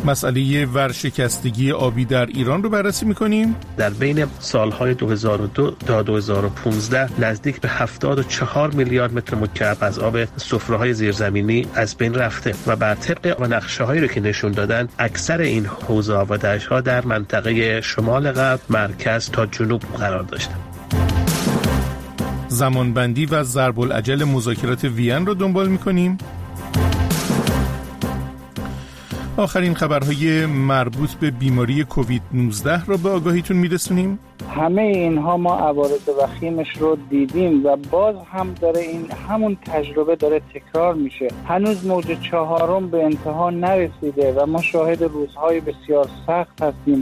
مسئله ورشکستگی آبی در ایران رو بررسی می‌کنیم. در بین سالهای 2002 تا 2015 نزدیک به 74 میلیارد متر مکعب از آب سفره‌های زیرزمینی از بین رفته و بر طبق نقشه‌هایی رو که نشون دادن اکثر این حوضه‌ها و دشت‌ها در منطقه شمال غرب، مرکز تا جنوب قرار داشتند. زمانبندی و ضرب الاجل مذاکرات وین رو دنبال می‌کنیم. آخرین خبرهای مربوط به بیماری کووید 19 را به آگاهیتون میرسونیم. همه اینها ما عوارض وخیمش رو دیدیم و باز هم داره این همون تجربه داره تکرار میشه. هنوز موج 4 به انتها نرسیده و ما شاهد روزهای بسیار سخت هستیم.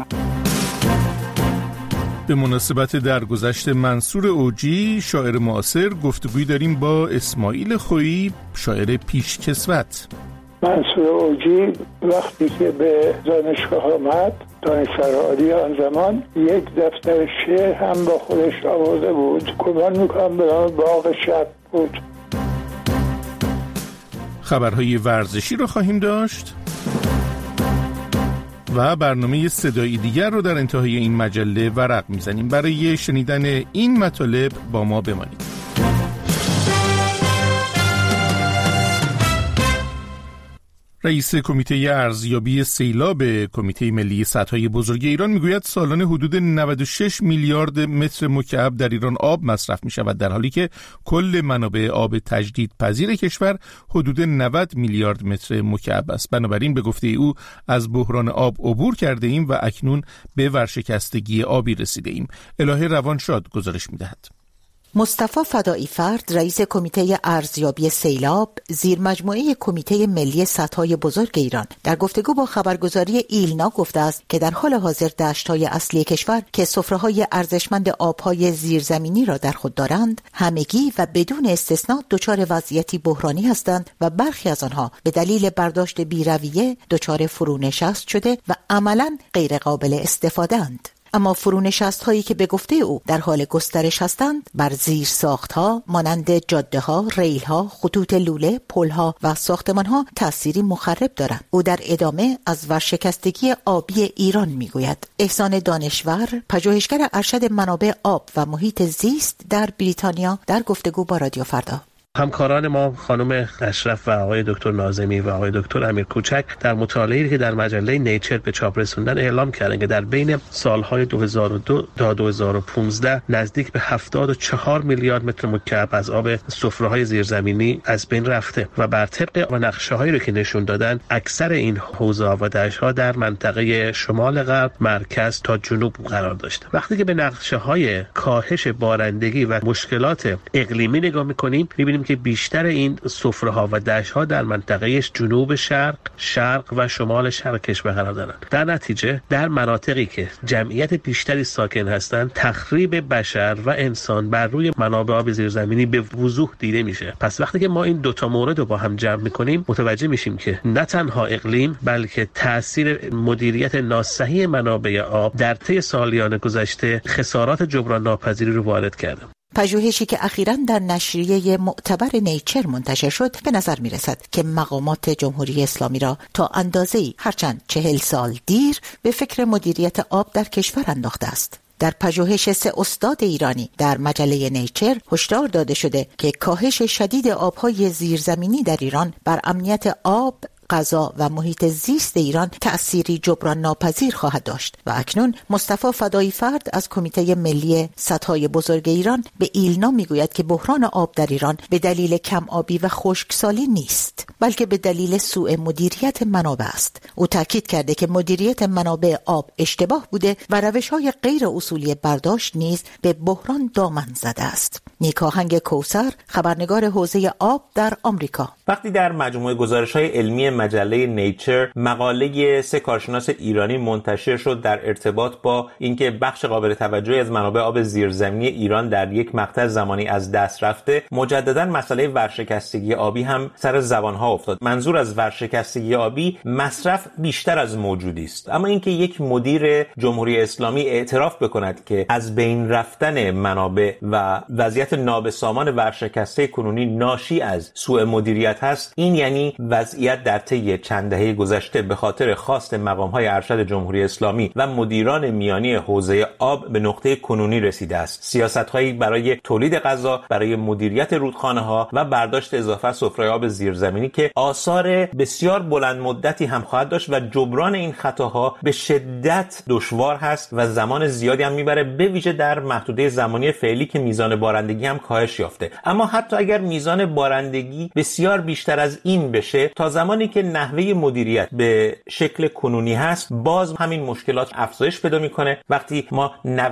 به مناسبت درگذشت منصور اوجی شاعر معاصر گفتگویی داریم با اسماعیل خویی شاعر پیشکسوت. منصور اوجی وقتی که به دانشگاه آمد، دانشسرای عالی آن زمان، یک دفتر شعر هم با خودش آورده بود. گمان میکنم به نام باغ شب بود. خبرهای ورزشی رو خواهیم داشت و برنامه صدایی دیگر رو در انتهای این مجله ورق میزنیم. برای شنیدن این مطالب با ما بمانید. رئیس کمیته ارزیابی سیلاب کمیته ملی سدهای بزرگ ایران میگوید سالانه حدود 96 میلیارد متر مکعب در ایران آب مصرف می شود، در حالی که کل منابع آب تجدیدپذیر کشور حدود 90 میلیارد متر مکعب است. بنابراین به گفته او از بحران آب عبور کرده ایم و اکنون به ورشکستگی آبی رسیده ایم. الهه روانشاد گزارش می دهد. مصطفی فدایی فرد، رئیس کمیته ارزیابی سیلاب زیر مجموعه کمیته ملی سدهای بزرگ ایران، در گفتگو با خبرگزاری ایلنا گفته است که در حال حاضر دشت‌های اصلی کشور که سفره‌های ارزشمند آب‌های زیرزمینی را در خود دارند، همگی و بدون استثناء دچار وضعیتی بحرانی هستند و برخی از آنها به دلیل برداشت بی‌رویه دچار فرونشست شده و عملاً غیر قابل استفاده اند. اما فرونشست‌هایی که به گفته او در حال گسترش هستند بر زیر ساخت‌ها مانند جاده‌ها، ریل‌ها، خطوط لوله، پل‌ها و ساختمان‌ها تأثیری مخرب دارند. او در ادامه از ورشکستگی آبی ایران می‌گوید. احسان دانشور، پژوهشگر ارشد منابع آب و محیط زیست در بریتانیا، در گفتگو با رادیو فردا. همکاران ما خانم اشرف و آقای دکتر ناظمی و آقای دکتر امیر کوچک در مطالعه‌ای که در مجله نیچر به چاپ رسوندن اعلام کردند که در بین سالهای 2002 تا 2015 نزدیک به 74 میلیارد متر مکعب از آب سفره‌های زیرزمینی از بین رفته و بر طبق نقشه‌هایی رو که نشون دادن اکثر این حوضه‌ها و دشت‌ها در منطقه شمال غرب، مرکز تا جنوب قرار داشتند. وقتی که به نقشه‌های کاهش بارندگی و مشکلات اقلیمی نگاه می‌کنیم، می‌بینیم که بیشتر این سفره‌ها و دشت‌ها در منطقه جنوب شرق و شمال شرق کشور قرار دارند. در نتیجه در مناطقی که جمعیت بیشتری ساکن هستند، تخریب بشر و انسان بر روی منابع آب زیرزمینی به وضوح دیده میشه. پس وقتی که ما این دوتا مورد رو با هم جمع می‌کنیم، متوجه میشیم که نه تنها اقلیم بلکه تأثیر مدیریت ناصحیح منابع آب در طی سالیان گذشته خسارات جبران ناپذیری رو وارد کرده. پژوهشی که اخیراً در نشریه معتبر نیچر منتشر شد به نظر می رسد که مقامات جمهوری اسلامی را تا اندازه‌ای هرچند 40 سال دیر به فکر مدیریت آب در کشور انداخته است. در پژوهش 3 استاد ایرانی در مجله نیچر هشدار داده شده که کاهش شدید آب‌های زیرزمینی در ایران بر امنیت آب، غذا و محیط زیست ایران تأثیری جبران ناپذیر خواهد داشت و اکنون مصطفی فدایی فرد از کمیته ملی سدهای بزرگ ایران به ایلنا میگوید که بحران آب در ایران به دلیل کم آبی و خشکسالی نیست، بلکه به دلیل سوء مدیریت منابع است. او تاکید کرده که مدیریت منابع آب اشتباه بوده و روش‌های غیر اصولی برداشت نیز به بحران دامن زده است. نیکاهنگ کوثر، خبرنگار حوزه آب در آمریکا. وقتی در مجموعه گزارش‌های علمی مجله نیچر مقاله 3 کارشناس ایرانی منتشر شد در ارتباط با اینکه بخش قابل توجهی از منابع آب زیرزمینی ایران در یک مقطع زمانی از دست رفته، مجددا مسئله ورشکستگی آبی هم سر زبانها افتاد. منظور از ورشکستگی آبی مصرف بیشتر از موجودی است، اما اینکه یک مدیر جمهوری اسلامی اعتراف بکند که از بین رفتن منابع و وضعیت نابسامان ورشکسته کنونی ناشی از سوء مدیریت مدیریت هست، این یعنی وضعیت در طی چند دهه گذشته به خاطر خواست مقام‌های ارشد جمهوری اسلامی و مدیران میانی حوزه آب به نقطه کنونی رسیده است. سیاست‌هایی برای تولید غذا، برای مدیریت رودخانه‌ها و برداشت اضافه از سفره آب زیرزمینی که آثار بسیار بلند مدتی هم خواهد داشت و جبران این خطاها به شدت دشوار هست و زمان زیادی هم میبره، به ویژه در محدوده زمانی فعلی که میزان بارندگی هم کاهش یافته. اما حتی اگر میزان بارندگی بسیار بیشتر از این بشه، تا زمانی که نحوه مدیریت به شکل کنونی هست، باز همین مشکلات افزایش پیدا میکنه. وقتی ما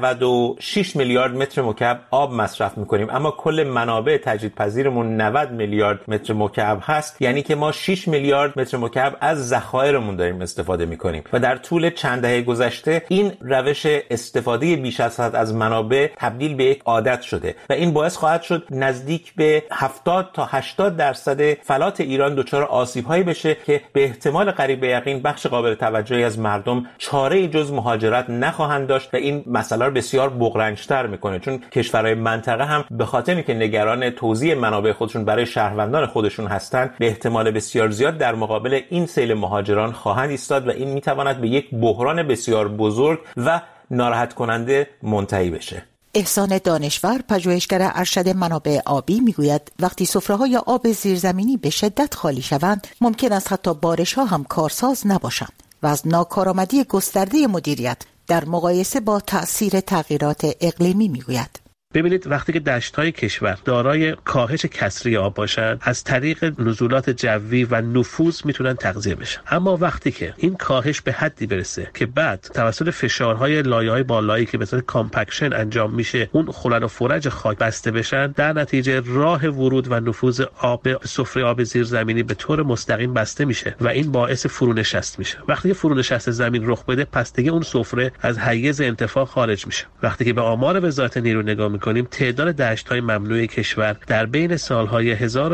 96 میلیارد متر مکعب آب مصرف میکنیم اما کل منابع تجدیدپذیرمون 90 میلیارد متر مکعب هست، یعنی که ما 6 میلیارد متر مکعب از ذخایرمون داریم استفاده میکنیم و در طول چند دهه گذشته این روش استفاده بیش از حد از منابع تبدیل به یک عادت شده و این باعث خواهد شد نزدیک به 70 تا 80% فلات ایران دچار آسیب‌هایی بشه که به احتمال قریب به یقین بخش قابل توجهی از مردم چاره‌ای جز مهاجرت نخواهند داشت و این مسئله رو بسیار بغرنج‌تر میکنه، چون کشورهای منطقه هم به خاطر اینکه نگران توزیع منابع خودشون برای شهروندان خودشون هستند، به احتمال بسیار زیاد در مقابل این سیل مهاجران خواهند ایستاد و این میتواند به یک بحران بسیار بزرگ و ناراحت کننده منتهی بشه. احسان دانشور، پژوهشگر ارشد منابع آبی، میگوید وقتی سفره‌های آب زیرزمینی به شدت خالی شوند، ممکن است حتی بارش‌ها هم کارساز نباشند و از ناکارآمدی گسترده مدیریت در مقایسه با تأثیر تغییرات اقلیمی میگوید. ببینید وقتی که دشت‌های کشور دارای کاهش کسری آب باشند، از طریق نزولات جوی و نفوذ میتونن تغذیه بشن. اما وقتی که این کاهش به حدی برسه که بعد توسط فشارهای لایه‌های بالایی که به صورت کامپکشن انجام میشه، اون خلل و فرج خاک بسته بشن، در نتیجه راه ورود و نفوذ آب سفره آب زیرزمینی به طور مستقیم بسته میشه و این باعث فرونشست میشه. وقتی که فرونشست زمین رخ بده، پس دیگه اون سفره از حیز انتفاع خارج میشه. وقتی که به آمار وزارت نیرو نگاه کنیم، تعداد دشت‌های ممنوع کشور در بین سالهای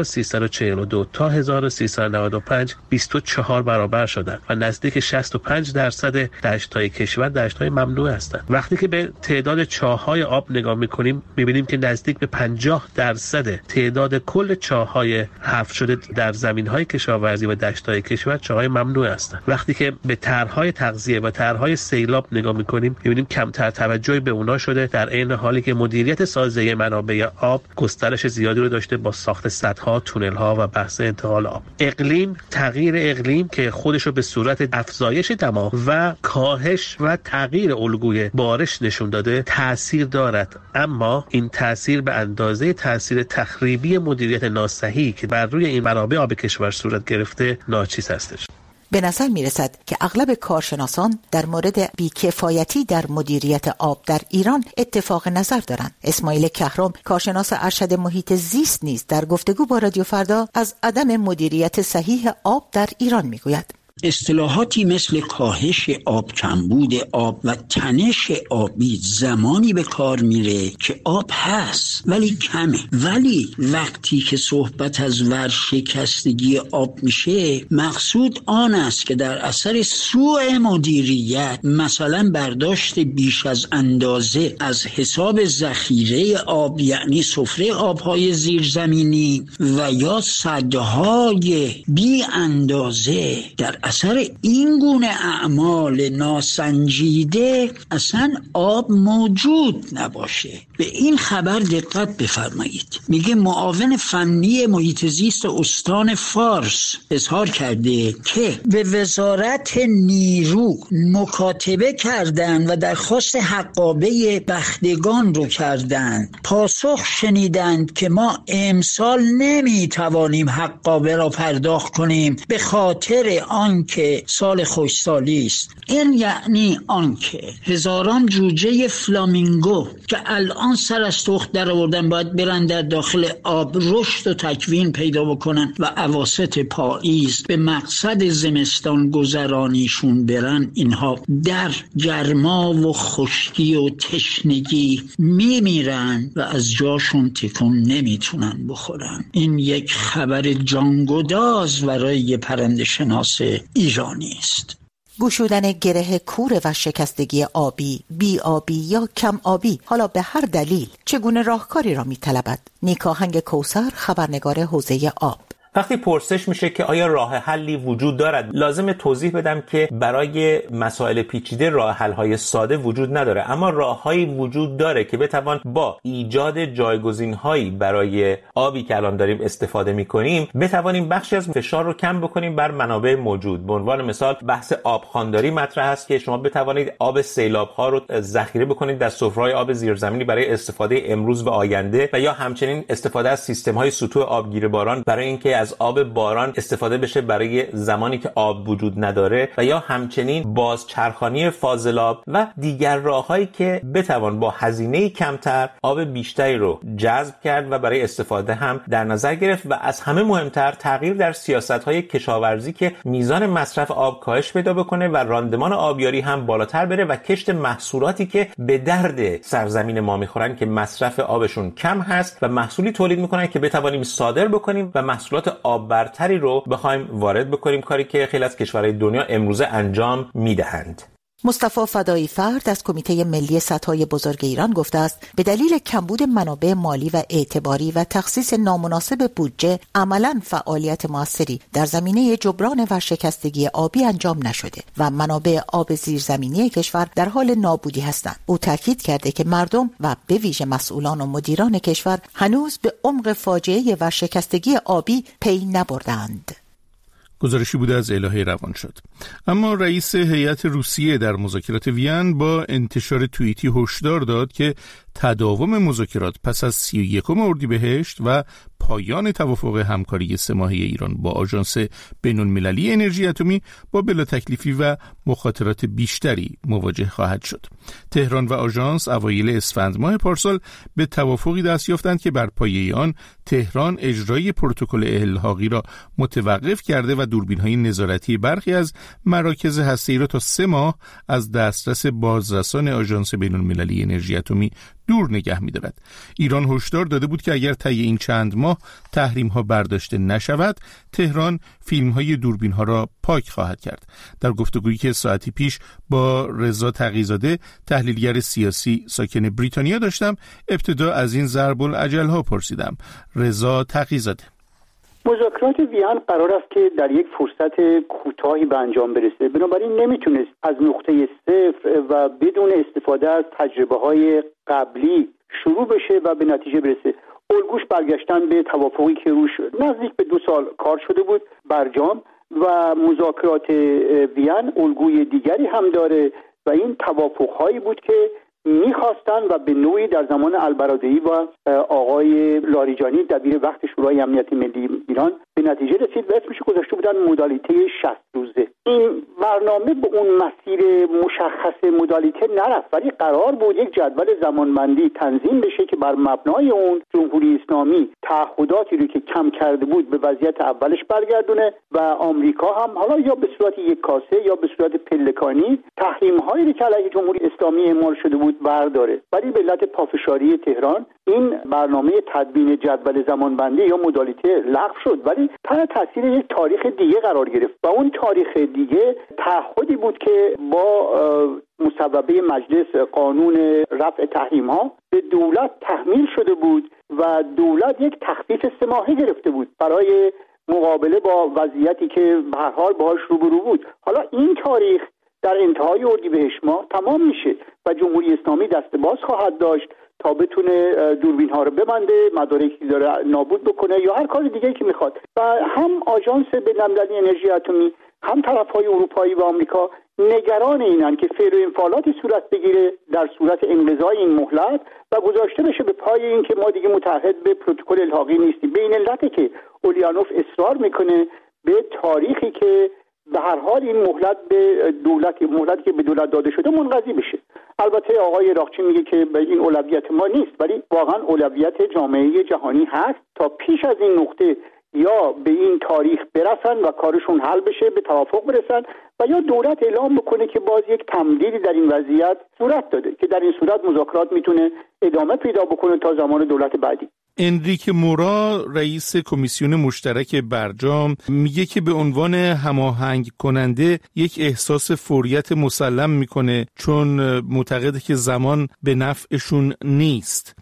1342 تا 1395 24 برابر شدند و نزدیک 65% دشت‌های کشور دشت‌های ممنوع هستند. وقتی که به تعداد چاه‌های آب نگاه می‌کنیم، می‌بینیم که نزدیک به 50% تعداد کل چاه‌های حفر شده در زمین‌های کشاورزی و دشت‌های کشور چاه‌های ممنوع هستند. وقتی که به طرح‌های تغذیه و طرح‌های سیلاب نگاه می‌کنیم، می‌بینیم کمتر توجهی به اونها شده، در عین حالی که مدیریت سازه منابع آب گسترش زیادی رو داشته با ساخت سدها، تونل‌ها و بحث انتقال آب. اقلیم، تغییر اقلیم که خودش رو به صورت افزایش دما و کاهش و تغییر الگوی بارش نشون داده تأثیر دارد، اما این تأثیر به اندازه تأثیر تخریبی مدیریت ناصحیح که بر روی این منابع آب کشور صورت گرفته ناچیز هستش. به نظر می رسد که اغلب کارشناسان در مورد بیکفایتی در مدیریت آب در ایران اتفاق نظر دارند. اسماعیل کهرم، کارشناس ارشد محیط زیست، نیز در گفتگو با رادیو فردا از عدم مدیریت صحیح آب در ایران می گوید. اصطلاحاتی مثل کاهش آب، کمبود آب و تنش آبی زمانی به کار میره که آب هست ولی کمه. ولی وقتی که صحبت از ورشکستگی آب میشه، مقصود آن است که در اثر سوء مدیریت، مثلا برداشت بیش از اندازه از حساب ذخیره آب، یعنی سفره آبهای زیرزمینی و یا سدهای بی اندازه، در اثر این گونه اعمال ناسنجیده اصلا آب موجود نباشه. به این خبر دقت بفرمایید. میگه معاون فنی محیط زیست استان فارس اظهار کرده که به وزارت نیرو مکاتبه کردند و درخواست حقابه بختگان رو کردند. پاسخ شنیدند که ما امسال نمیتوانیم حقابه را پرداخت کنیم به خاطر آنکه سال خوشسالی است. این یعنی آنکه هزاران جوجه فلامینگو که الان سر از تخت در آوردن باید برن در داخل آب رشد و تکوین پیدا بکنن و اواسط پاییز به مقصد زمستان گذرانیشون برن، اینها در گرما و خشکی و تشنگی میمیرن و از جاشون تکون نمیتونن بخورن. این یک خبر جانگداز برای پرنده شناس ایرانی است. گشودن گره کور و شکستگی آبی، بی آبی یا کم آبی، حالا به هر دلیل، چگونه راهکاری را می‌طلبد؟ نیک آهنگ کوثر، خبرنگار حوزه آب. وقتی پرسش میشه که آیا راه حلی وجود دارد، لازم توضیح بدم که برای مسائل پیچیده راه حل‌های ساده وجود نداره، اما راه‌هایی وجود داره که بتوان با ایجاد جایگزین‌هایی برای آبی که الان داریم استفاده می‌کنیم بتوانیم بخشی از فشار رو کم بکنیم بر منابع موجود. به عنوان مثال بحث آبخوانداری مطرح است که شما بتوانید آب سیلاب‌ها رو ذخیره بکنید در سفره‌های آب زیرزمینی برای استفاده امروز و آینده، و یا همچنین استفاده از سیستم‌های سطوح آبگیر باران برای اینکه از آب باران استفاده بشه برای زمانی که آب وجود نداره، و یا همچنین بازچرخانی فاضلاب و دیگر راه‌هایی که بتوان با هزینه کمتر آب بیشتری رو جذب کرد و برای استفاده هم در نظر گرفت. و از همه مهمتر تغییر در سیاست‌های کشاورزی که میزان مصرف آب کاهش پیدا بکنه و راندمان آبیاری هم بالاتر بره و کشت محصولاتی که به درد سرزمین ما میخورن که مصرف آبشون کم هست و محصولی تولید میکنن که بتوانیم صادر بکنیم و محصولات آب برتری رو بخوایم وارد بکنیم، کاری که خیلی از کشورهای دنیا امروزه انجام میدهند. مصطفی فدایی فرد از کمیته ملی سدهای بزرگ ایران گفته است به دلیل کمبود منابع مالی و اعتباری و تخصیص نامناسب بودجه عملاً فعالیت موثری در زمینه جبران ورشکستگی آبی انجام نشده و منابع آب زیرزمینی کشور در حال نابودی هستند. او تاکید کرده که مردم و به ویژه مسئولان و مدیران کشور هنوز به عمق فاجعه ورشکستگی آبی پی نبردند. گزارشی بوده از الهه روانشاد. اما رئیس هیئت روسیه در مذاکرات وین با انتشار توییتی هشدار داد که تداوم مذاکرات پس از 31 اردیبهشت و پایان توافق همکاری 3 ماهه ایران با آژانس بین‌المللی انرژی اتمی با بلا تکلیفی و مخاطرات بیشتری مواجه خواهد شد. تهران و آژانس اوایل اسفند ماه پارسال به توافقی دست یافتند که بر پایه آن تهران اجرای پروتکل الحاقی را متوقف کرده و دوربین‌های نظارتی برخی از مراکز هسته‌ای را تا 3 ماه از دسترس بازرسان آژانس بین‌المللی انرژی اتمی دور نگه می‌دارد. ایران هشدار داده بود که اگر طی این چند ماه تحریم‌ها برداشته نشود، تهران فیلم‌های دوربین‌ها را پاک خواهد کرد. در گفتگویی که ساعتی پیش با رضا تقی‌زاده تحلیلگر سیاسی ساکن بریتانیا داشتم، ابتدا از این ضرب العجل‌ها پرسیدم. رضا تقی‌زاده: مذاکرات وین قرار است که در یک فرصت کوتاهی به انجام برسه، بنابراین نمیتونست از نقطه صفر و بدون استفاده از تجربه‌های قبلی شروع بشه و به نتیجه برسه. الگوش برگشتن به توافقی که روش نزدیک به 2 سال کار شده بود برجام، و مذاکرات وین الگوی دیگری هم داره و این توافق‌هایی بود که میخواستن و به نوعی در زمان البرادعی و آقای لاریجانی دبیر وقت شورای امنیت ملی ایران به نتیجه رسید و اسمش گذاشته بودن مدالیته 60 روزه. این برنامه به اون مسیر مشخص مدالیته نرفت، ولی قرار بود یک جدول زمانبندی تنظیم بشه که بر مبنای اون جمهوری اسلامی تعهداتی رو که کم کرده بود به وضعیت اولش برگردونه و آمریکا هم حالا یا به صورت یک کاسه یا به صورت پلکانی تحریم‌هایی رو که علیه جمهوری اسلامی اعمال شده بود برداره. ولی به علت پافشاری تهران این برنامه تدوین جدول زمانبندی یا مدالیته لغو شد، ولی تحت تاثیر یک تاریخ دیگه قرار گرفت و اون تاریخ دیگه تعهدی بود که با مصوبه مجلس قانون رفع تحریم‌ها به دولت تحمیل شده بود و دولت یک تخفیف 3 ماهه گرفته بود برای مقابله با وضعیتی که به هر حال باهاش روبرو بود. حالا این تاریخ در انتهای اردیبهشت ماه تمام میشه و جمهوری اسلامی دست باز خواهد داشت تا بتونه دوربین ها رو ببنده، مدارکی داره نابود بکنه یا هر کار دیگه که میخواد. و هم آژانس بین‌المللی انرژی اتمی هم طرفهای اروپایی و آمریکا نگران اینن که فعل و انفعالاتی صورت بگیره در صورت انقضای این مهلت و گذاشته بشه به پای این که ما دیگه متحد به پروتکل الحاقی نیستیم. به این علته که اولیانوف اصرار میکنه به تاریخی که به هر حال این مهلتی که به دولت داده شده منقضی بشه. البته آقای راقچی میگه که این اولویت ما نیست، ولی واقعا اولویت جامعه جهانی هست تا پیش از این نقطه یا به این تاریخ برسن و کارشون حل بشه، به توافق برسن، و یا دولت اعلام بکنه که باز یک تمدیدی در این وضعیت صورت داده که در این صورت مذاکرات میتونه ادامه پیدا بکنه تا زمان دولت بعدی. انریک مورا رئیس کمیسیون مشترک برجام میگه که به عنوان هماهنگ کننده یک احساس فوریت مسلم میکنه چون معتقده که زمان به نفعشون نیست.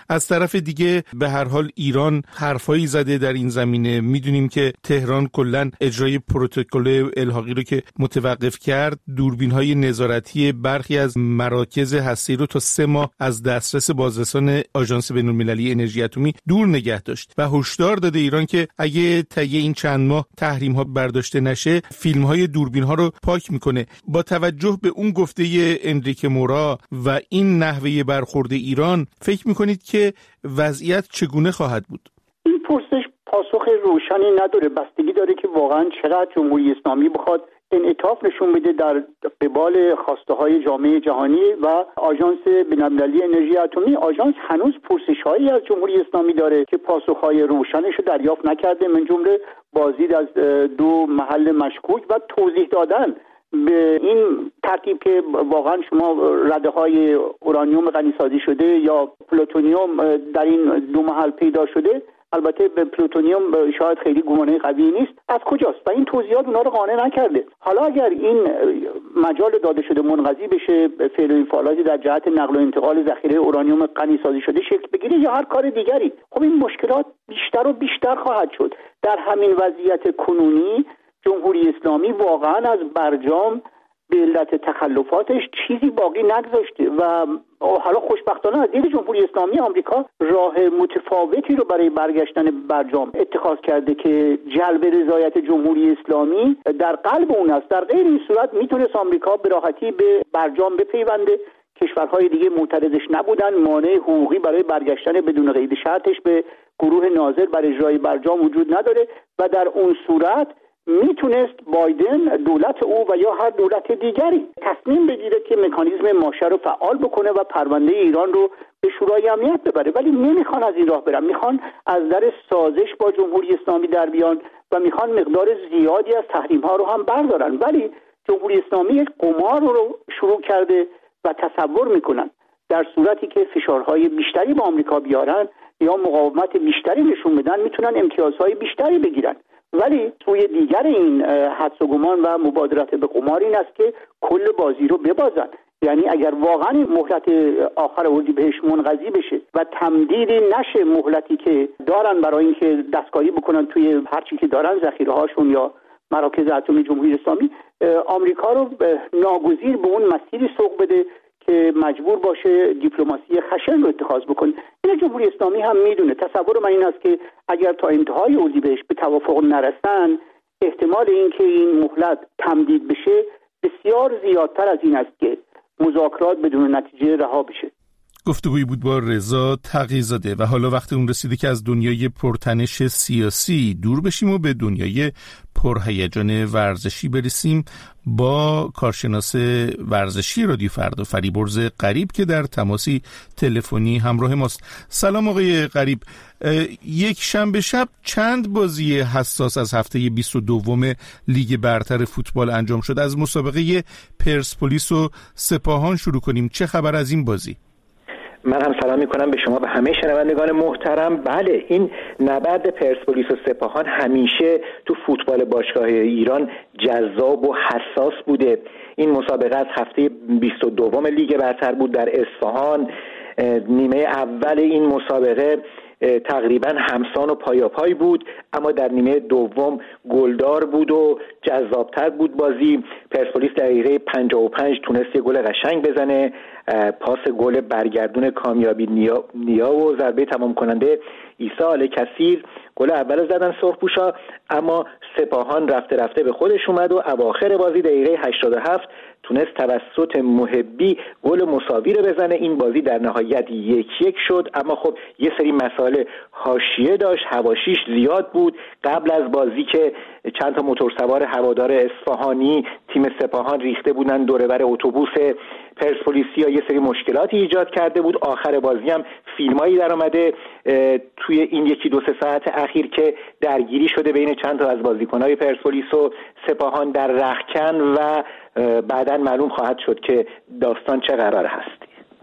از طرف دیگه به هر حال ایران حرفایی زده در این زمینه. میدونیم که تهران کلا اجرای پروتکل الحاقی رو که متوقف کرد، دوربین‌های نظارتی برخی از مراکز هسته‌ای رو تا 3 ماه از دسترس بازرسان آژانس بین‌المللی انرژی اتمی دور نگه داشت و هشدار داده ایران که اگه طی این چند ماه تحریم‌ها برداشته نشه، فیلم‌های دوربین‌ها رو پاک میکنه. با توجه به اون گفته انریکه مورا و این نحوه برخورد ایران، فکر میکنید که وضعیت چگونه خواهد بود؟ این پرسش پاسخ روشنی نداره. بستگی داره که واقعا چقدر جمهوری اسلامی بخواد انعطاف نشون بده در قبال خواسته‌های جامعه جهانی و آژانس بین‌المللی انرژی اتمی. آژانس هنوز پرسش‌هایی از جمهوری اسلامی داره که پاسخ‌های روشنش رو دریافت نکرده، من جمله بازدید از 2 محل مشکوک و توضیح دادن به این ترتیب که واقعا شما رده‌های اورانیوم غنی‌سازی شده یا پلوتونیوم در این 2 محل پیدا شده. البته به پلوتونیوم شاید خیلی گمانه قوی نیست، از کجاست؟ و این توضیحات اونا رو قانع نکرده. حالا اگر این مجال داده شده منقضی بشه، فعل و انفعالاتی در جهت نقل و انتقال ذخیره اورانیوم غنی‌سازی شده شکل بگیره یا هر کار دیگری، خب این مشکلات بیشتر و بیشتر خواهد شد. در همین وضعیت کنونی جمهوری اسلامی واقعا از برجام به علت تخلفاتش چیزی باقی نگذاشته و حالا خوشبختانه از دید جمهوری اسلامی آمریکا راه متفاوتی رو برای برگشتن برجام اتخاذ کرده که جلب رضایت جمهوری اسلامی در قلب اون است. در غیر این صورت میتونست آمریکا به راحتی به برجام بپیونده. کشورهای دیگه معترضش نبودن، مانع حقوقی برای برگشتن بدون قید شرطش به گروه ناظر بر اجرای برجام وجود نداره و در اون صورت میتونست بایدن، دولت او و یا هر دولت دیگری تصمیم بگیره که مکانیزم ماشه رو فعال بکنه و پرونده ایران رو به شورای امنیت ببره، ولی نمیخوان از این راه برن. میخوان از در سازش با جمهوری اسلامی در بیان و میخوان مقدار زیادی از تحریم ها رو هم بردارن. ولی جمهوری اسلامی یک قمار رو شروع کرده و تصور میکنن در صورتی که فشارهای بیشتری با آمریکا بیارن یا مقاومت بیشتری نشون بدن میتونن امتیازهای بیشتری بگیرن. ولی سوی دیگر این حدس و گمان و مبادرت به قمار این است که کل بازی رو ببازن. یعنی اگر واقعا مهلت آخر اردیبهشت منقضی بشه و تمدیدی نشه مهلتی که دارن برای اینکه دستکاری بکنن توی هر چیزی که دارن، ذخیره هاشون یا مراکز اتمی جمهوری اسلامی، آمریکا رو ناگزیر به اون مسیری سوق بده که مجبور باشه دیپلماسی خشن رو اتخاذ بکنه. این جمهوری اسلامی هم میدونه. تصور من این است که اگر تا انتهای اردیبهشت به توافق نرسن، احتمال اینکه این مهلت تمدید بشه بسیار زیادتر از این است که مذاکرات بدون نتیجه رها بشه. گفتگویی بود با رضا تقی‌زاده و حالا وقت اون رسیده که از دنیای پرتنش سیاسی دور بشیم و به دنیای پرهیجان ورزشی برسیم با کارشناس ورزشی رادیو فردا فریبرز غریب که در تماسی تلفنی همراه ماست. سلام آقای غریب. یک شنبه شب چند بازی حساس از هفته 22 لیگ برتر فوتبال انجام شد. از مسابقه پرسپولیس و سپاهان شروع کنیم. چه خبر از این بازی؟ من هم سلام میکنم به شما و همه شنوندگان محترم. بله، این نبرد پرسپولیس و سپاهان همیشه تو فوتبال باشگاه ایران جذاب و حساس بوده. این مسابقه از هفته 22 لیگ برتر بود در اصفهان. نیمه اول این مسابقه تقریبا همسان و پایاپای بود، اما در نیمه دوم گلدار بود و جذابتر بود بازی. پرسپولیس دقیقه 55 تونست یه گل قشنگ بزنه، پاس گل برگردون کامیابی نیا و ضربه تمام کننده عیسی آل کثیر گل اول زدن سرخپوشا. اما سپاهان رفته رفته به خودش اومد و اواخر بازی دقیقه 87 تونست توسط محبی گل مساوی رو بزنه. این بازی در نهایت 1-1 شد، اما خب یه سری مسائل حاشیه داشت، حواشیش زیاد بود. قبل از بازی که چند تا موتورسوار هوادار اصفهانی تیم سپاهان ریخته بودن دور بر اتوبوس پرسپولیسیا، یه سری مشکلاتی ایجاد کرده بود. آخر بازی هم فیلمایی در اومده توی این 1-2 ساعت اخیر که درگیری شده بین چند تا از بازیکن‌های پرسپولیس و سپاهان در رختکن و بعداً معلوم خواهد شد که داستان چه قرار هست.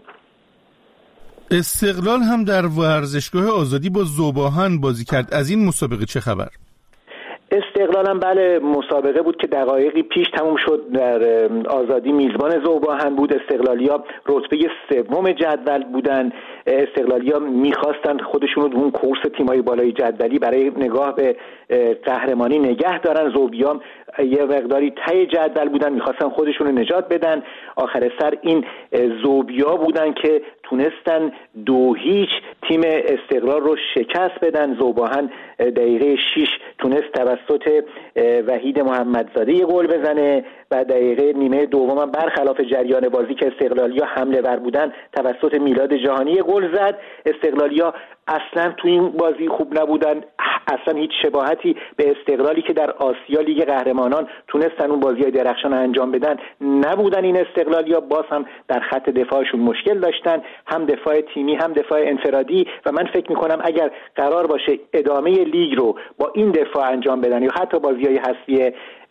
استقلال هم در ورزشگاه آزادی با ذوباهن بازی کرد. از این مسابقه چه خبر؟ استقلالم بله مسابقه بود که دقایقی پیش تموم شد، در آزادی میزبان ذوب‌آهن بود. استقلالیا رتبه 3 جدول بودن. استقلالیا میخواستن خودشون رو اون کورس تیمای بالای جدولی برای نگاه به قهرمانی نگه دارن. ذوبیام یه مقداری ته جدول بودن، میخواستن خودشون رو نجات بدن. آخر سر این ذوبیا بودن که تونستن 2-0 تیم استقلال رو شکست بدن. ذوب‌آهن دقیقه 6 تونست توسط وحید محمدزاده یه گل بزنه و دقیقه نیمه دوم برخلاف جریان بازی که استقلالیا حمله ور بودن توسط میلاد جهانی گل زد. استقلالیا اصلا تو این بازی خوب نبودن، اصلا هیچ شباهتی به استقلالی که در آسیا لیگ قهرمانان تونستن اون بازی‌های درخشان انجام بدن نبودن. این استقلالیا باز هم در خط دفاعشون مشکل داشتن، هم دفاع تیمی هم دفاع انفرادی، و من فکر می‌کنم اگر قرار باشه ادامه لیگ رو با این دفاع انجام بدن یا حتی بازی‌های حذفی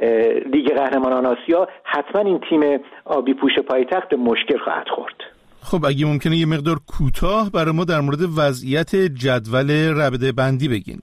لیگ قهرمانان آسیا، حتما این تیم آبی پوش پایتخت مشکل خواهد خورد. خب اگه ممکنه یه مقدار کوتاه برای ما در مورد وضعیت جدول رابطه بندی بگین.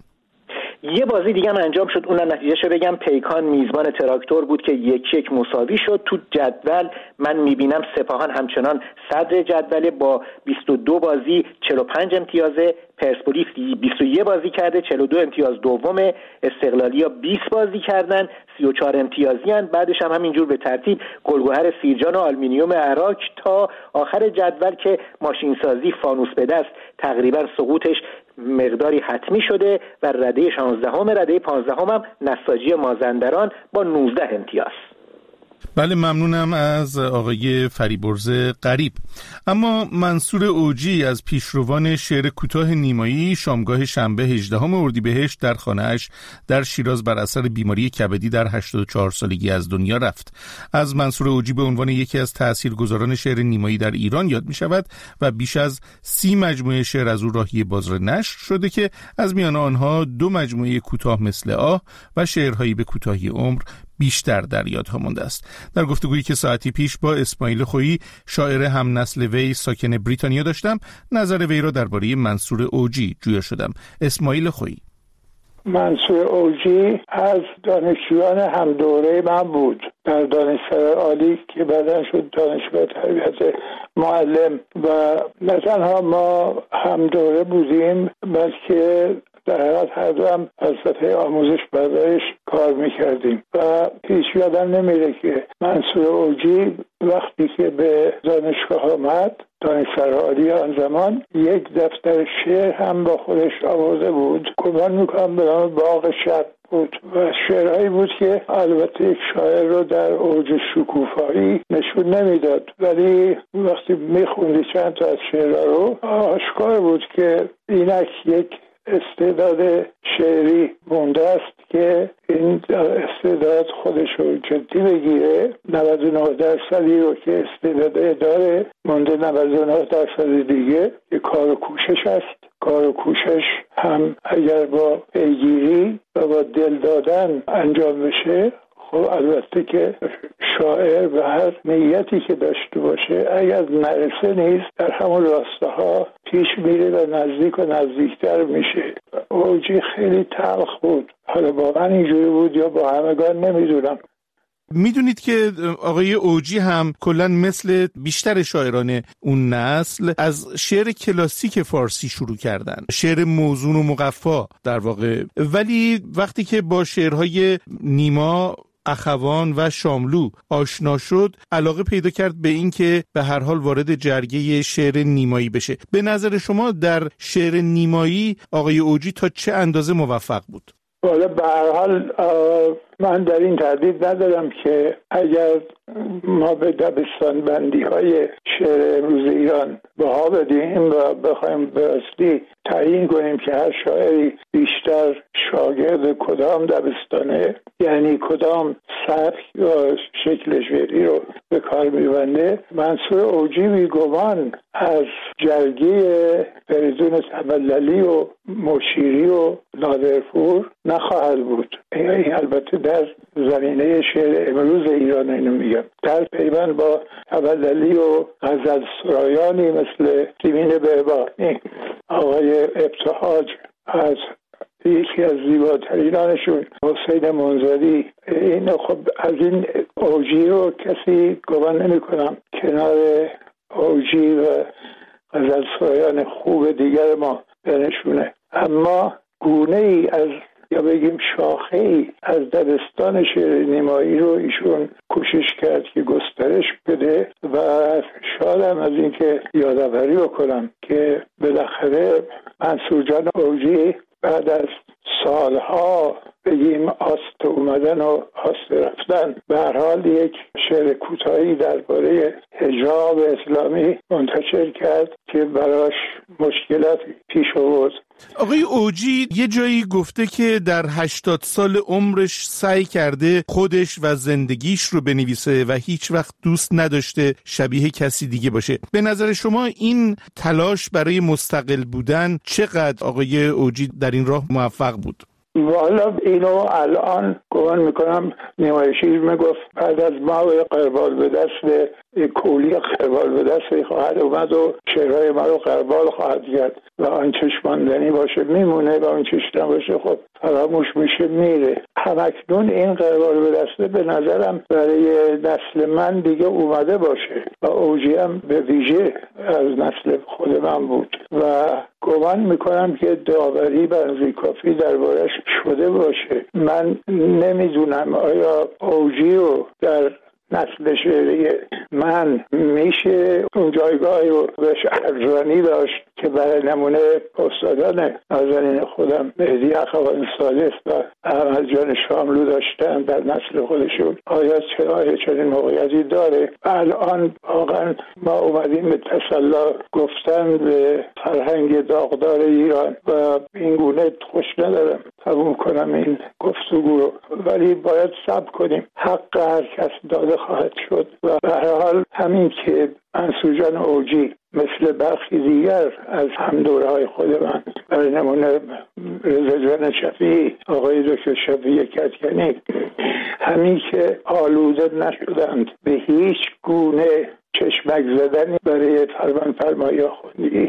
یه بازی دیگه هم انجام شد، اونم نتیجهشو بگم. پیکان میزبان تراکتور بود که 1-1 مساوی شد. تو جدول من میبینم سپاهان همچنان صدر جدول با 22 بازی 45 امتیازه. پرسپولیس 21 بازی کرده 42 امتیاز دومه. استقلالیا 20 بازی کردن 34 امتیازی هن. بعدش هم همینجور به ترتیب گلگهر سیرجان و آلومینیوم عراق تا آخر جدول که ماشینسازی فانوس به دست تقریبا سقوطش مقداری حتمی شده و رده 16ام، رده 15ام هم نساجی مازندران با 19 امتیاز. بله ممنونم از آقای فریبرز قریب. اما منصور اوجی از پیشروان شعر کوتاه نیمایی شامگاه شنبه 18 اردیبهشت در خانه‌اش در شیراز بر اثر بیماری کبدی در 84 سالگی از دنیا رفت. از منصور اوجی به عنوان یکی از تاثیرگذاران شعر نیمایی در ایران یاد می شود و بیش از 30 مجموعه شعر از او راهی بازار نشر شده که از میان آنها 2 مجموعه کوتاه مثل آه و شعرهایی به کوتاهی عمر بیشتر در یادها مانده است. در گفتگویی که ساعتی پیش با اسماعیل خویی شاعر هم نسل وی ساکن بریتانیا داشتم، نظر وی را درباره منصور اوجی جویا شدم. اسماعیل خویی: منصور اوجی از دانشجویان هم دوره من بود در دانشسرای عالی که بعداً شد دانشگاه تربیت معلم، و نه تنها ما هم دوره بودیم بلکه در حقیقت هر دو هم فلسفه آموزش پرورش کار میکردیم و هیچ یادم نمیره که منصور اوجی وقتی که به دانشگاه آمد، دانشسرای عالی آن زمان، یک دفتر شعر هم با خودش آورده بود. گمان میکنم به نام باغ شب بود و شعرهایی بود که البته یک شاعر رو در اوج شکوفایی نشون نمیداد، ولی وقتی میخوندی چند تا از شعرها رو آشکار بود که اینک یک استعداد شعری مونده است که این استعداد خودش رو جدی بگیره. 99% رو که استعداد داره، مونده 99% دیگه که کار و کوشش است. کار و کوشش هم اگر با پیگیری و با دل دادن انجام بشه، خب البته که شاعر به هر نیتی که داشته باشه اگر نرسه نیست در همون راستاها پیش میره و نزدیک و نزدیکتر میشه. اوجی خیلی تلخ بود، حالا با من اینجوری بود یا با همگان نمیدونم. میدونید که آقای اوجی هم کلاً مثل بیشتر شاعران اون نسل از شعر کلاسیک فارسی شروع کردن، شعر موزون و مقفا در واقع، ولی وقتی که با شعرهای نیما، اخوان و شاملو آشنا شد علاقه پیدا کرد به این که به هر حال وارد جرگه شعر نیمایی بشه. به نظر شما در شعر نیمایی آقای اوجی تا چه اندازه موفق بود؟ والا به هر حال من در این تردید ندارم که اگر ما به دبستان بندی های شعر امروز ایران بها بدیم و بخوایم براستی تعیین کنیم که هر شاعری بیشتر شاگرد کدام دبستانه، یعنی کدام سبک یا شکل شعری رو به کار میبنده، منصور اوجی بیگمان از جرگه فریدون تبللی و مشیری و نادرپور نخواهد بود. این البته در زمینه شعر امروز ایران اینو میگم، در پیوند با تبللی و غزل سرایانی مثل سیمین بهبانی، آقای ابتهاج از یکی از زیباترینانشون حسین منزلی. این خب از این اوجی رو کسی گمان نمی کنم کنار اوجی و غزلسرایان خوب دیگر ما بنشونه، اما گونه ای از یا بگیم شاخه ای از دبستان شعر نیمایی رو ایشون کوشش کرد که گسترش بده و شادم از این که یادآوری بکنم که بالاخره منصور جان اوجی بعد از سالها بگیم آست اومدن و آست رفتن به هر حال یک شعر کوتاهی درباره حجاب اسلامی منتشر کرد که براش مشکلات پیش آورد. آقای اوجی یه جایی گفته که در 80 سال عمرش سعی کرده خودش و زندگیش رو بنویسه و هیچ وقت دوست نداشته شبیه کسی دیگه باشه. به نظر شما این تلاش برای مستقل بودن چقدر آقای اوجی در این راه موفق بود؟ والا اینو الان گمان میکنم نیمایشی میگفت بعد از ما قربال به دست کولی قربال به دست خواهد اومد و شعرهای ما رو قربال خواهد کرد و آن چشماندنی باشه میمونه و آن چشم باشه خب فراموش میشه میره. همکنون این قربال به دسته به نظرم برای نسل من دیگه اومده باشه و اوجی هم به ویژه از نسل خود من بود و گمان میکنم که داوری بنظیر کافی دربارش شده باشه. من نمیدونم آیا اوجی رو در نسل شعری من میشه اون جایگاهی رو بهش ارزانی داشت که برای نمونه استادان نازنین خودم مهدی اخوان ثالث و احمد جان شاملو داشتن در نسل خودشون، آیا چنین موقعیتی داره؟ الان واقعا ما اومدیم به تسلا گفتن به فرهنگ داغدار ایران و این گونه خوش ندارم تموم کنم این گفتگو رو، ولی باید صبر کنیم، حق هر کس داده خواهد شد و به هر حال همین که منصور جان اوجی مثل برخی دیگر از هم دورهای خود من برای نمونه رضا جان شفیعی، آقای دکتر شفیعی کدکنی، همین که آلوده نشدند به هیچ گونه چشمک زدنی برای فرمانفرمایی آخوندی،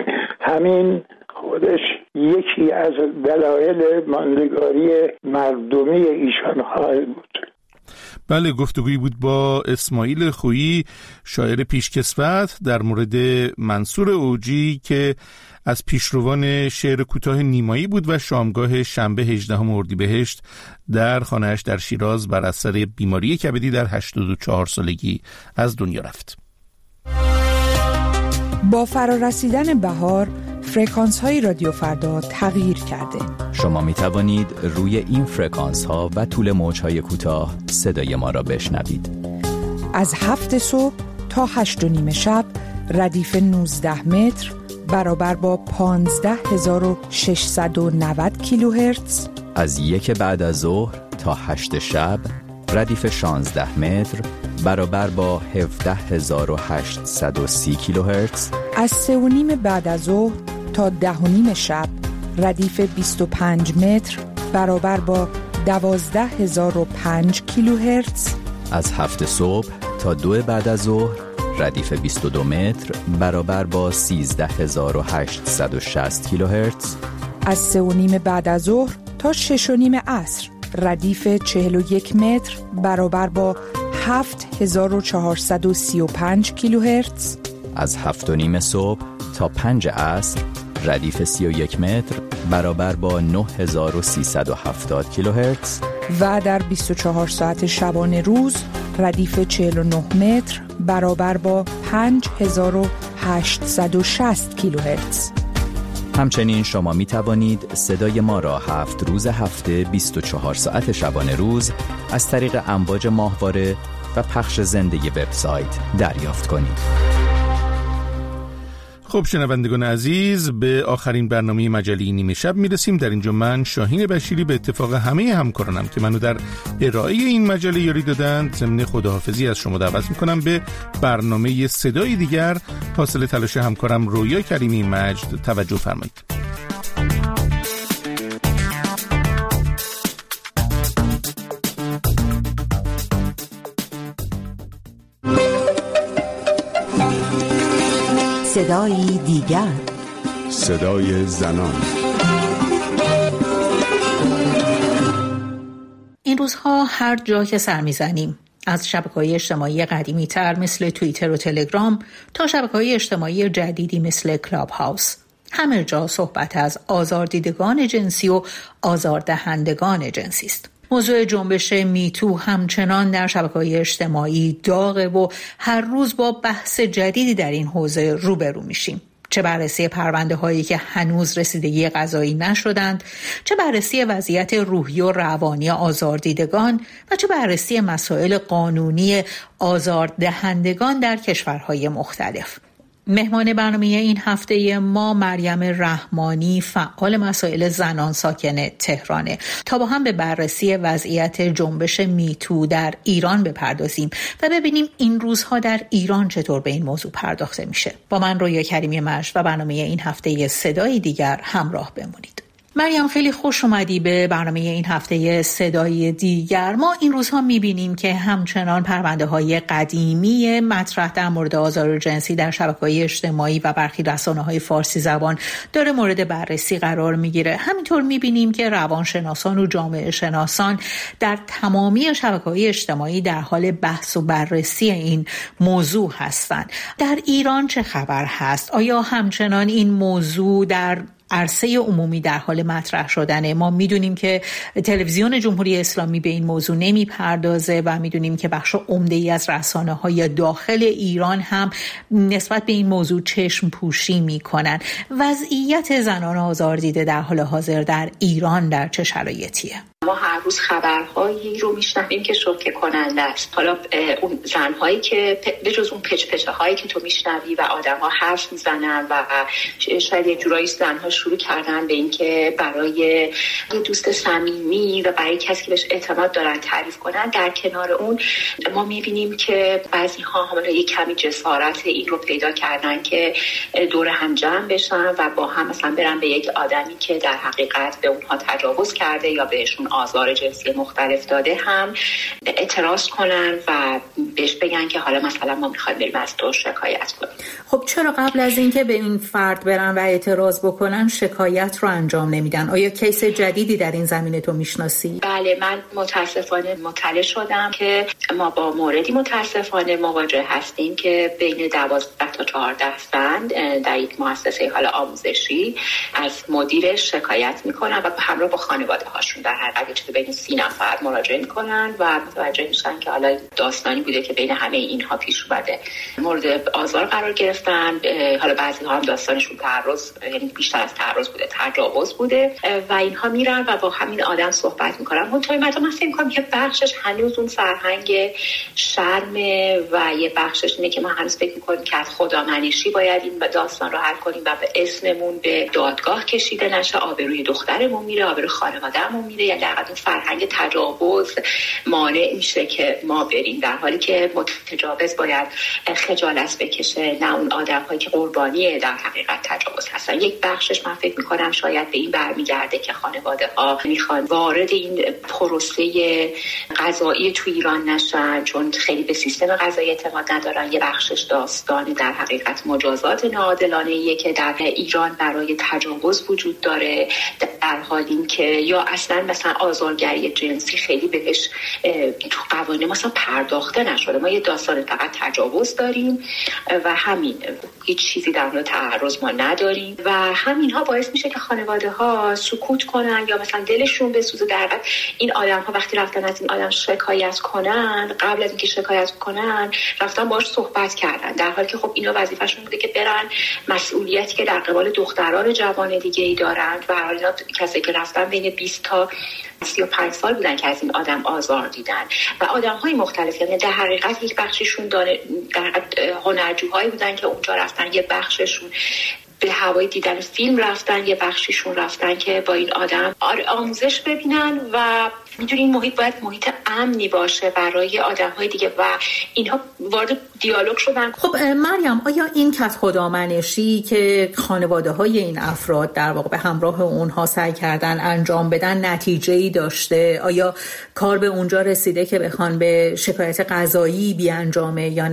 همین خودش یکی از دلایل ماندگاری مردمی ایشان خواهد بود. بله، گفتگویی بود با اسماعیل خویی شاعر پیشکسوت در مورد منصور اوجی که از پیشروان شعر کوتاه نیمایی بود و شامگاه شنبه 18 اردیبهشت در خانه‌اش در شیراز بر اثر بیماری کبدی در 84 سالگی از دنیا رفت. با فرارسیدن بهار فرکانس‌های رادیو فردا تغییر کرده. شما می توانید روی این فرکانس‌ها و طول موج‌های کوتاه صدای ما را بشنوید. از 7 صبح تا 8:30 شب ردیف 19 متر برابر با 15690 کیلوهرتز. از 1 بعد از ظهر تا 8 شب ردیف 16 متر برابر با 17830 کیلوهرتز. از 3:30 بعد از ظهر تا 10:30 شب ردیف 25 متر برابر با 12005 کیلوهرتز. از 7 صبح تا 2 بعد از ظهر ردیف 22 متر برابر با 13860 کیلوهرتز. از 3:30 بعد از ظهر تا 6:30 عصر ردیف 41 متر برابر با 7435 کیلوهرتز. از 7:30 صبح تا 5 عصر ردیف 31 متر برابر با 9370 کیلوهرتز. و در 24 ساعت شبانه روز ردیف 49 متر برابر با 5860 کیلوهرتز. همچنین شما می توانید صدای ما را 7 روز هفته 24 ساعت شبانه روز از طریق امواج ماهواره و پخش زنده وبسایت دریافت کنید. خب شنوندگان عزیز، به آخرین برنامه مجله نیمه شب میرسیم. در اینجا من شاهین بشیری به اتفاق همه همکارانم که منو در ارائه این مجله یاری دادند ضمن خداحافظی از شما دعوت میکنم به برنامه صدای دیگر. حاصل تلاش همکارم رویا کریمی مجد توجه فرمایید. صدای دیگر، صدای زنان. روزها هر جا که سر میزنیم، از شبکه‌های اجتماعی قدیمی تر مثل توییتر و تلگرام تا شبکه‌های اجتماعی جدیدی مثل کلاب هاوس، همه جا صحبت از آزاردیدگان جنسی و آزاردهندگان جنسی است. موضوع جنبش میتو همچنان در شبکه‌های اجتماعی داغه و هر روز با بحث جدیدی در این حوزه روبرو میشیم. چه بررسی پرونده هایی که هنوز رسیدگی قضایی نشدند، چه بررسی وضعیت روحی و روانی آزاردیدگان و چه بررسی مسائل قانونی آزاردهندگان در کشورهای مختلف. مهمان برنامه این هفته ما مریم رحمانی، فعال مسائل زنان ساکن تهرانه، تا با هم به بررسی وضعیت جنبش میتو در ایران بپردازیم و ببینیم این روزها در ایران چطور به این موضوع پرداخته میشه. با من رویا کریمی مشت و برنامه این هفته صدای دیگر همراه بمونید. مریم، خیلی خوش اومدی به برنامه این هفته صدای دیگر. ما این روزها میبینیم که همچنان پرونده های قدیمی مطرح در مورد آزار جنسی در شبکه‌های اجتماعی و برخی رسانه‌های فارسی زبان داره مورد بررسی قرار میگیره. همینطور میبینیم که روانشناسان و جامعه شناسان در تمامی شبکه‌های اجتماعی در حال بحث و بررسی این موضوع هستند. در ایران چه خبر هست؟ آیا همچنان این موضوع در عرصه عمومی در حال مطرح شدنه؟ ما میدونیم که تلویزیون جمهوری اسلامی به این موضوع نمیپردازه و میدونیم که بخش عمده‌ای از رسانه‌های داخل ایران هم نسبت به این موضوع چشم پوشی میکنن. وضعیت زنان آزاردیده در حال حاضر در ایران در چه شرایطیه؟ ما هر روز خبرهایی رو میشنویم که شوکه کننده است. حالا اون زنهایی که به جز اون پچه هایی که تو میشنوی و آدم‌ها حرف میزنن و شاید یه جورایی زنها شروع کردن به این که برای یه دوست صمیمی و برای کسی که بهش اعتماد دارن تعریف کنن، در کنار اون ما میبینیم که بعضی‌ها حالا یه کمی جسارت این رو پیدا کردن که دور هم جمع بشن و با هم مثلا برن به یک آدمی که در حقیقت به اونها تجاوز کرده یا بهشون آزار جنسی مختلف داده هم اعتراض کنن و بهش بگن که حالا مثلا ما میخوایم بریم از تو شکایت کنیم. خب چرا قبل از اینکه به این فرد برن و اعتراض بکنن شکایت رو انجام نمیدن؟ آیا کیس جدیدی در این زمینه تو میشناسی؟ بله، من متاسفانه مطلع شدم که ما با موردی متاسفانه مواجه هستیم که بین 12 تا 14 زن در یک مؤسسه حالا آموزشی از مدیرش شکایت میکنن و همراه با خانواده هاشون در حقیقت بین 30 نفر مراجعه میکنن و متوجه میشن که حالا داستانی بوده که بین همه اینها پیش اومده، مورد آزار قرار گرفتن. حالا بعضی ها هم داستانشون تعرض، یعنی بیشتر از تعرض بوده، تجاوز بوده و اینها میرن و با همین آدم صحبت میکنن. منتها من فکر میکنم که بخشش هنوز اون فرهنگ شرم و یه بخشش اینه که ما هنوز فکر میکنیم که از خدامنشی باید این داستان رو حل کنیم و به اسممون به دادگاه کشیده نشه، آبروی دخترمون میره، آبروی خانواده‌مون میره، یا در واقع فرهنگ تجاوز مانع میشه که ما بریم، در حالی که متجاوز باید خجالت بکشه، نه اون آدم‌هایی که قربانی در حقیقت تجاوز هستن. یک بخشش من فکر می‌کنم شاید به این برمیگرده که خانواده‌ها میخوان وارد این پروسه قضایی تو ایران نشن، چون خیلی به سیستم قضایی اعتماد ندارن. یه بخشش داستان در حقیقت مجازات ناعادلانه‌ایه که در ایران برای تجاوز وجود داره، در حالی که یا اصلا مثلا آزارگری جنسی خیلی بهش تو قوانین مثلا پرداخته نشده. ما یه داستان فقط تجاوز داریم و همین، هیچ چیزی در مورد تعرض ما نداریم و همینها باعث میشه که خانواده ها سکوت کنن یا مثلا دلشون بسوزه. در واقع این آدم ها وقتی رفتن از این آدم شکایت کنن، قبل از اینکه شکایت کنن رفتن باهاش صحبت کردن، در حالی که خب اینا وظیفه‌شون بوده که برن مسئولیتی که در قبال دختران جوان دیگه ای دارن و اینا کسایی که رفتن بین 20 تا 35 سال بودن که از این آدم آزار دیدن و آدم‌های مختلف، یعنی در حقیقت یک بخششون در هنرجوهایی بودن که اونجا رفتن، یه بخششون به هوای دیدن فیلم رفتن، یه بخششون رفتن که با این آدم آموزش ببینن و میدونی این محیط باید محیط امنی باشه برای آدم‌های دیگه و اینها وارد دیالوگ شدن. خب مریم، آیا این کت خدامنشی که خانواده‌های این افراد در واقع به همراه اونها سعی کردن انجام بدن نتیجه‌ای داشته؟ آیا کار به اونجا رسیده که بخوان به شکایت قضایی بیانجامه یا نه؟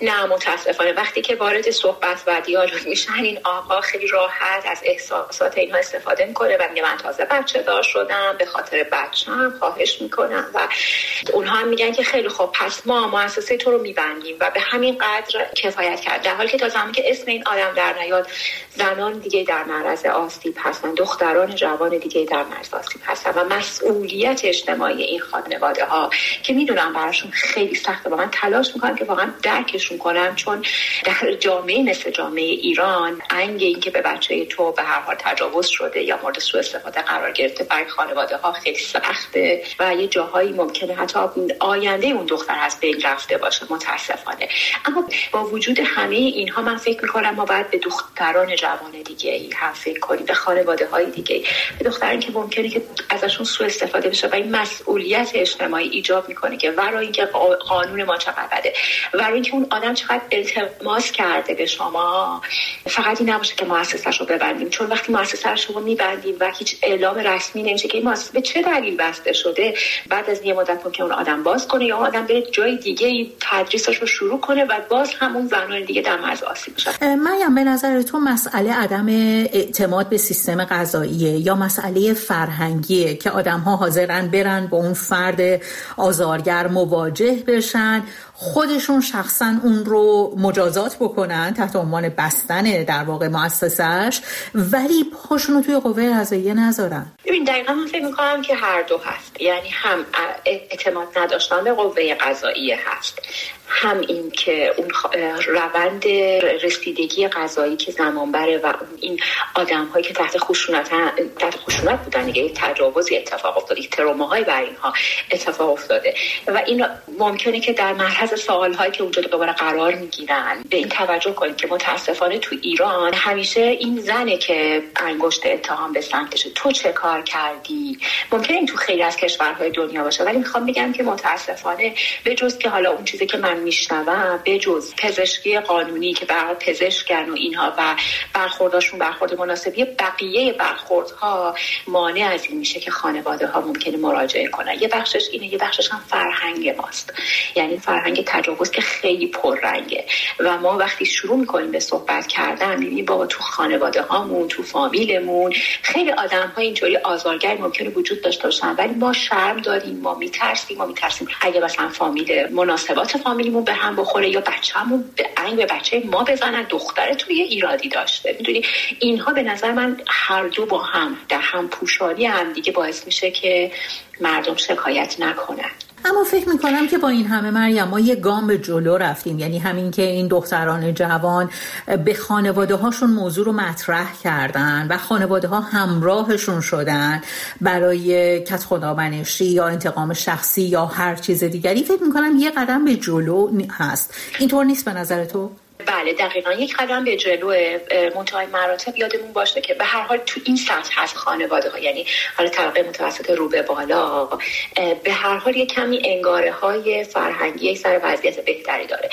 نه متاسفانه وقتی که وارد صحبت و دیالوگ میشن این آقا خیلی راحت از احساسات اینها استفاده میکنه و میگه من تازه بچه دار شدم، به خاطر بچه‌م خواهش میکنم و اونها هم میگن که خیلی خوب پس ما مؤسسه تو رو میبندیم و به همین قدر کفایت کرد، در حالی که تا زمانی که اسم این آدم در نیاد زنان دیگه در معرض آسیب هستن، دختران جوان دیگه در معرض آسیب هستن و مسئولیت اجتماعی این خانواده ها که میدونم براشون خیلی سخته و من تلاش میکنم که واقعا درکشون کنم، چون در جامعه مثل جامعه ایران انگ این که به بچه تو به هر حال تجاوز شده یا مورد سوء استفاده قرار گرفته برای خانواده ها خیلی سخته و یه جاهایی ممکنه حتی آینده اون دختر از بین رفته باشه متاسفانه. اما با وجود همه اینها من فکر میکنم ما باید به دختران جوان دیگه ای هم فکر کنیم، به خانواده های دیگه، به دخترانی که ممکنه که ازشون سوء استفاده بشه و این مسئولیت اجتماعی ایجاب میکنه که ورای اینکه قانون ما چقدر بده، ورای اینکه اون آدم چقدر التماس کرده به شما، فقط این نباشه که مؤسسه‌اش رو ببندیم، چون وقتی مؤسسه‌اش رو میبندیم و هیچ اعلام رسمی نمیشه که این مؤسسه به چه دلیل بسته شده، بعد از یه مدت ممکنه اون آدم باز کنه یا آدم بره جای دیگه تدریسش رو شروع کنه و باز همون زنان دیگه در معرض آسیب بشن. مریم به نظر تو مسئله عدم اعتماد به سیستم قضاییه یا مسئله فرهنگیه که آدم‌ها حاضرن برن با اون فرد آزارگر مواجه بشن، خودشون شخصا اون رو مجازات بکنن تحت عنوان بستن در واقع مؤسسه‌اش، ولی پاشون رو توی قوه قضاییه نذارن؟ ببین دقیقا من فکر میکنم که هر دو هست، یعنی هم اعتماد نداشتن به قوه قضاییه هست، هم این که اون روند رسیدگی قضایی که زمان بره و این آدم هایی که تحت خشونت بودن دیگه، تجاوزی اتفاق افتاده، تروماهای بر اینها اتفاق افتاده و این ممکنه که در معرض سوال هایی که اونجا دوباره قرار میگیرن به این توجه کنید که متاسفانه تو ایران همیشه این زنه که انگشت اتهام به سمتشه، تو چه کار کردی. ممکنه این تو خیلی از کشورهای دنیا باشه، ولی میخوام بگم که متاسفانه به جز که حالا اون چیزی که من میشنوم، به جز پزشکی قانونی که برای پزشکن و اینها و برخورداشون برخورد مناسبی، بقیه برخوردها مانع از این میشه که خانواده ها ممکنه مراجعه کنن. یه بخشش اینه، یه بخشش هم فرهنگ ماست، یعنی فرهنگ تجاوز که خیلی پررنگه و ما وقتی شروع میکنیم به صحبت کردن میبینیم بابا تو خانواده هامون، تو فامیلمون خیلی آدم ها اینجوری آزارگر ممکنه وجود داشته باشن، ولی ما شرم داریم، ما میترسیم اگه مثلا فامیل مناسبات فامیلیمون به هم بخوره یا بچه‌مون به انگ به بچه ما بزنن، دختر توی ایرادی داشته. میدونی اینها به نظر من هر دو با هم در هم پوشانی هم دیگه باعث میشه که مردم شکایت نکنن. اما فکر میکنم که با این همه مریم ما یه گام به جلو رفتیم، یعنی همین که این دختران جوان به خانواده هاشون موضوع رو مطرح کردن و خانواده ها همراهشون شدن برای کت خدابنشی یا انتقام شخصی یا هر چیز دیگری، فکر میکنم یه قدم به جلو هست. اینطور نیست به نظر تو؟ بله دقیقاً یک قدم به جلو. منتهای مراتب یادمون باشه که به هر حال تو این سطح از خانواده ها، یعنی حالا طبقه متوسط رو به بالا، به هر حال یک کمی انگاره های فرهنگی سر وضعیت بهتری داره.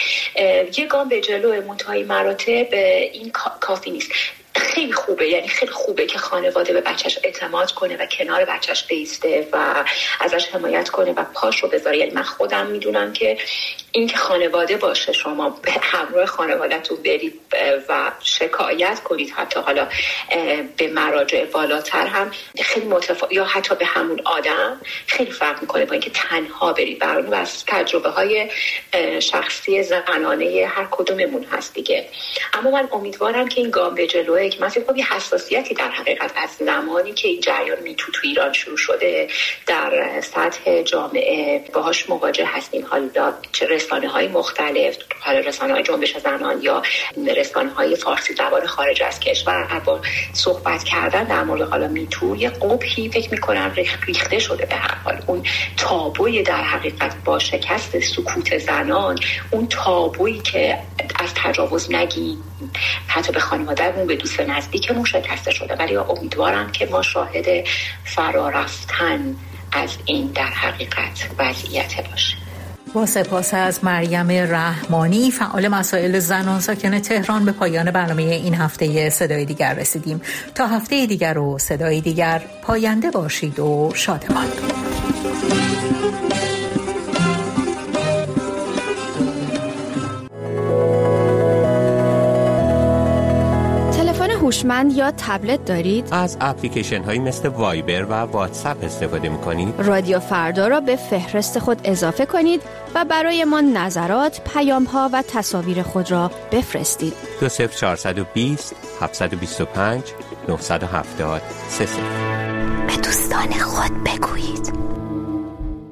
یک گام به جلو. منتهای مراتب این کافی نیست. خیلی خوبه، یعنی خیلی خوبه که خانواده به بچهش اعتماد کنه و کنار بچهش بیسته و ازش حمایت کنه و پاش رو بذاره. یعنی من خودم میدونم که این که خانواده باشه، شما به همراه خانواده‌تون برید و شکایت کنید، حتی حالا به مراجع بالاتر هم خیلی یا حتی به همون آدم خیلی فرق میکنه با اینکه تنها برید. برای از تجربه های شخصی زنانه هر کدوممون هست دیگه. اما من امیدوارم که این گام به جلوه که من فکر کنم یه حساسیتی در حقیقت از زمانی که این جریان میتو تو ایران شروع شده در سطح جامعه باهاش مواجه هستیم، حالا چه رسانه‌های مختلف، حالا رسانه‌های جنبش زنان یا رسانه‌های فارسی زبان خارج از کشور، با صحبت کردن در مورد حالا میتو یه قبحی فکر می‌کنم ریخته شده. به هر حال اون تابوی در حقیقت با شکست سکوت زنان، اون تابویی که از تجاوز نگی حتی به خانواده‌مون، به دوست نزدیکمون شکسته شده. ولی امیدوارم که ما شاهد فرا رفتن از این در حقیقت وضعیت باشیم. با سپاس از مریم رحمانی، فعال مسائل زنان ساکن تهران، به پایان برنامه این هفته صدای دیگر رسیدیم. تا هفته دیگر و صدای دیگر، پاینده باشید و شادمان. هوشمند یا تبلت دارید؟ از اپلیکیشن هایی مثل وایبر و واتساپ استفاده میکنید؟ رادیو فردا را به فهرست خود اضافه کنید و برای ما نظرات، پیام ها و تصاویر خود را بفرستید. 20420 725 970 30. به دوستان خود بگویید.